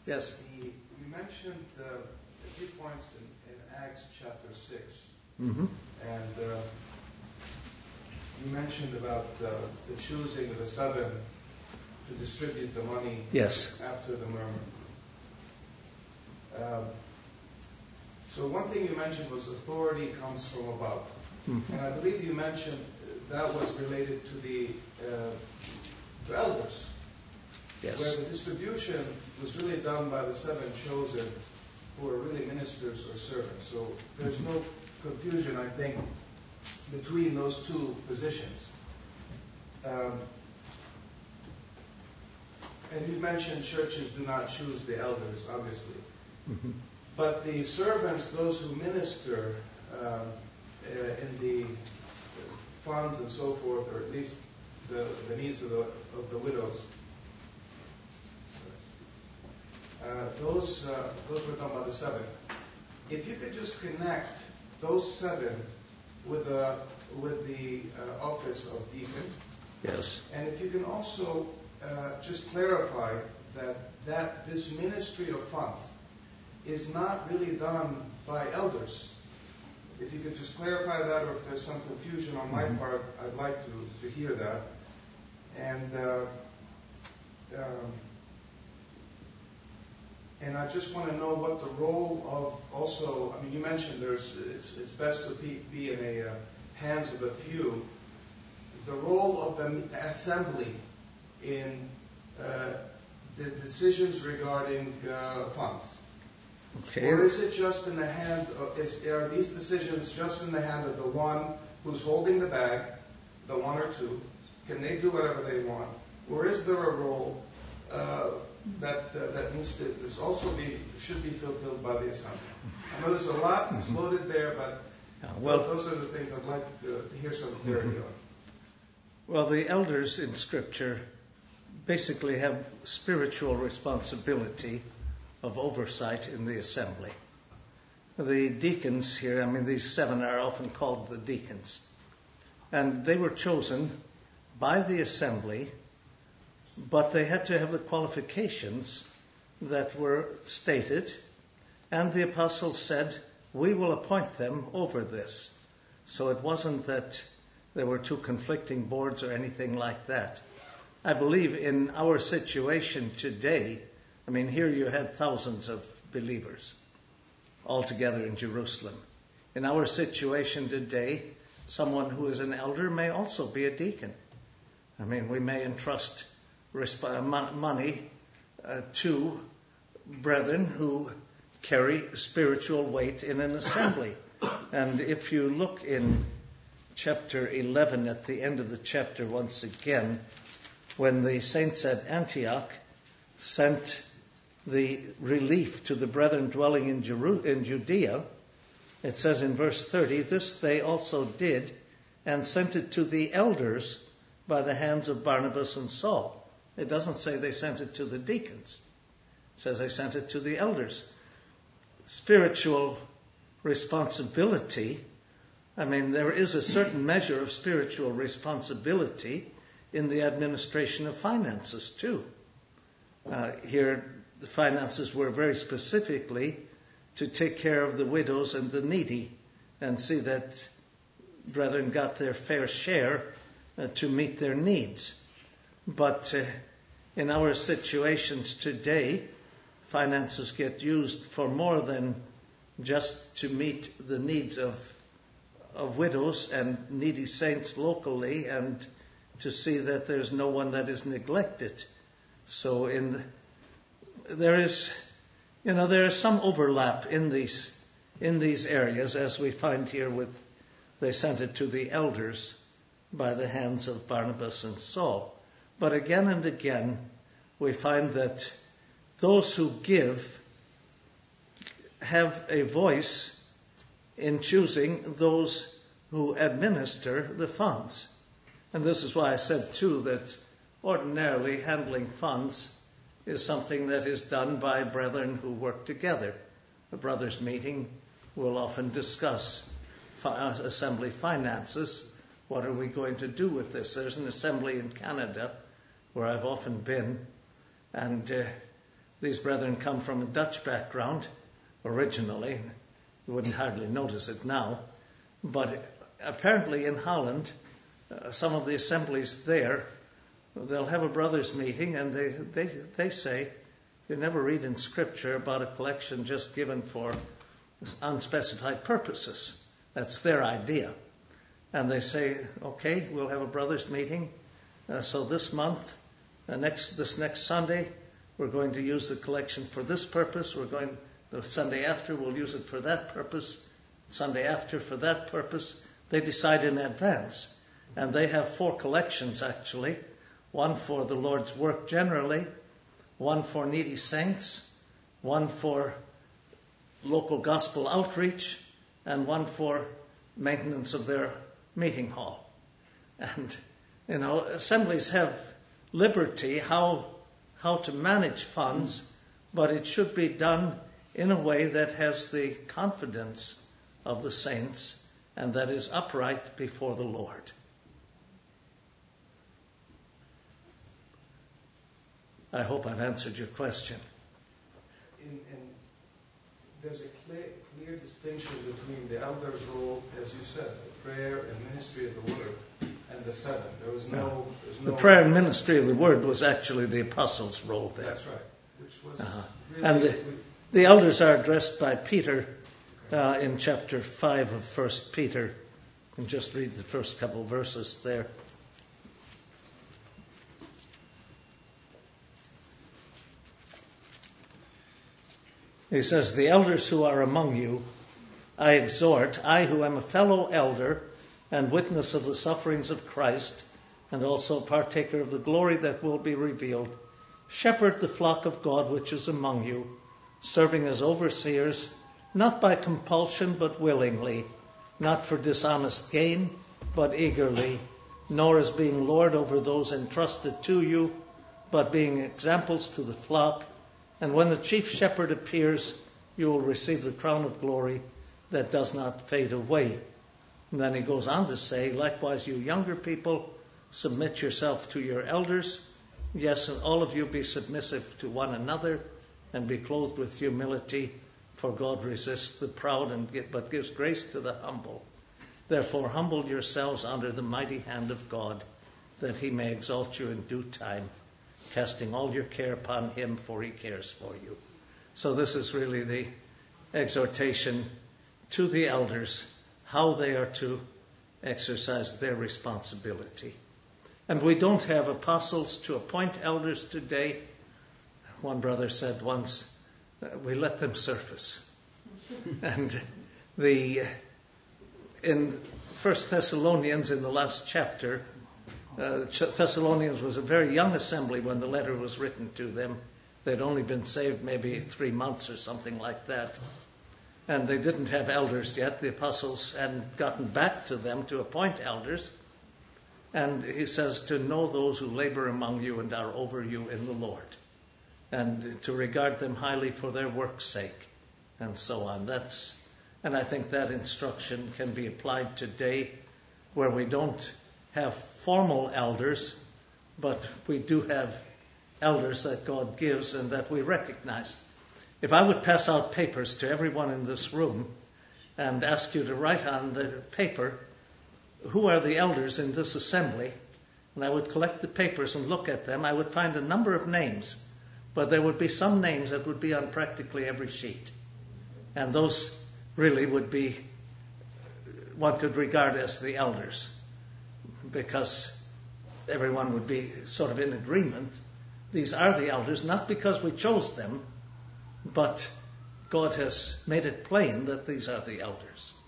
Yes. You mentioned a few points in Acts chapter 6. Mm-hmm. And you mentioned about the choosing of the 7 to distribute the money. Yes. After the murmur. So one thing you mentioned was authority comes from above. Mm-hmm. And I believe you mentioned that was related to the elders. Yes. Where the distribution was really done by the 7 chosen who are really ministers or servants. So there's no confusion, I think, between those two positions. And you mentioned churches do not choose the elders, obviously. Mm-hmm. But the servants, those who minister in the funds and so forth, or at least the needs of the widows, those were done by the 7. If you could just connect those 7 with the office of deacon. Yes. And if you can also just clarify that this ministry of funds is not really done by elders. If you could just clarify that, or if there's some confusion on my part, I'd like to hear that. And I just want to know what the role of also, I mean, you mentioned it's best to be in the hands of a few. The role of the assembly in the decisions regarding funds. Okay. Or is it just in the hand are these decisions just in the hand of the one who's holding the bag, the 1 or 2? Can they do whatever they want? Or is there a role that needs to should be fulfilled by the assembly? I know there's a lot that's loaded there, but those are the things I'd like to hear some clarity on. Well, the elders in Scripture basically have spiritual responsibility of oversight in the assembly. The deacons here, I mean, these 7 are often called the deacons. And they were chosen by the assembly, but they had to have the qualifications that were stated. And the apostles said, we will appoint them over this. So it wasn't that there were 2 conflicting boards or anything like that. I believe in our situation today, I mean, here you had thousands of believers all together in Jerusalem. In our situation today, someone who is an elder may also be a deacon. I mean, we may entrust money to brethren who carry spiritual weight in an assembly. And if you look in chapter 11, at the end of the chapter once again, when the saints at Antioch sent the relief to the brethren dwelling in Judea, it says in verse 30, this they also did and sent it to the elders by the hands of Barnabas and Saul. It doesn't say they sent it to the deacons. It says they sent it to the elders. Spiritual responsibility, I mean, there is a certain measure of spiritual responsibility in the administration of finances too. Here, the finances were very specifically to take care of the widows and the needy and see that brethren got their fair share to meet their needs. But in our situations today, finances get used for more than just to meet the needs of widows and needy saints locally, and to see that there's no one that is neglected. So there is some overlap in these areas, as we find here with they sent it to the elders by the hands of Barnabas and Saul. But again and again, we find that those who give have a voice in choosing those who administer the funds. And this is why I said, too, that ordinarily handling funds is something that is done by brethren who work together. A brothers' meeting will often discuss assembly finances. What are we going to do with this? There's an assembly in Canada where I've often been, and These brethren come from a Dutch background originally. You wouldn't hardly notice it now. But apparently in Holland, some of the assemblies there, they'll have a brothers' meeting, and they say, you never read in Scripture about a collection just given for unspecified purposes. That's their idea. And they say, okay, we'll have a brothers' meeting. So this month, this next Sunday, we're going to use the collection for this purpose. The Sunday after, we'll use it for that purpose. Sunday after for that purpose. They decide in advance. And they have 4 collections, actually. One for the Lord's work generally, one for needy saints, one for local gospel outreach, and one for maintenance of their meeting hall. And, assemblies have liberty how to manage funds, but it should be done in a way that has the confidence of the saints and that is upright before the Lord. I hope I've answered your question. There's a clear distinction between the elder's role, as you said, the prayer and ministry of the word, and the 7. There's no. The prayer and ministry of the word was actually the apostles' role there. That's right. Which was really, and the elders are addressed by Peter in chapter 5 of 1 Peter. And just read the first couple verses there. He says, the elders who are among you, I exhort, I who am a fellow elder and witness of the sufferings of Christ, and also partaker of the glory that will be revealed, shepherd the flock of God which is among you, serving as overseers, not by compulsion but willingly, not for dishonest gain but eagerly, nor as being lord over those entrusted to you, but being examples to the flock. And when the chief shepherd appears, you will receive the crown of glory that does not fade away. And then he goes on to say, likewise, you younger people, submit yourself to your elders. Yes, and all of you be submissive to one another and be clothed with humility, for God resists the proud but gives grace to the humble. Therefore, humble yourselves under the mighty hand of God, that he may exalt you in due time, casting all your care upon him, for he cares for you. So this is really the exhortation to the elders, how they are to exercise their responsibility. And we don't have apostles to appoint elders today. One brother said once, we let them surface. And in 1 Thessalonians, in the last chapter, Thessalonians was a very young assembly when the letter was written to them. They'd only been saved maybe 3 months or something like that. And they didn't have elders yet. The apostles hadn't gotten back to them to appoint elders. And he says to know those who labor among you and are over you in the Lord, and to regard them highly for their work's sake, and so on. And I think that instruction can be applied today, where we don't have formal elders, but we do have elders that God gives and that we recognize. If I would pass out papers to everyone in this room and ask you to write on the paper, who are the elders in this assembly, and I would collect the papers and look at them, I would find a number of names, but there would be some names that would be on practically every sheet. And those really would be, one could regard as the elders, because everyone would be sort of in agreement. These are the elders, not because we chose them, but God has made it plain that these are the elders.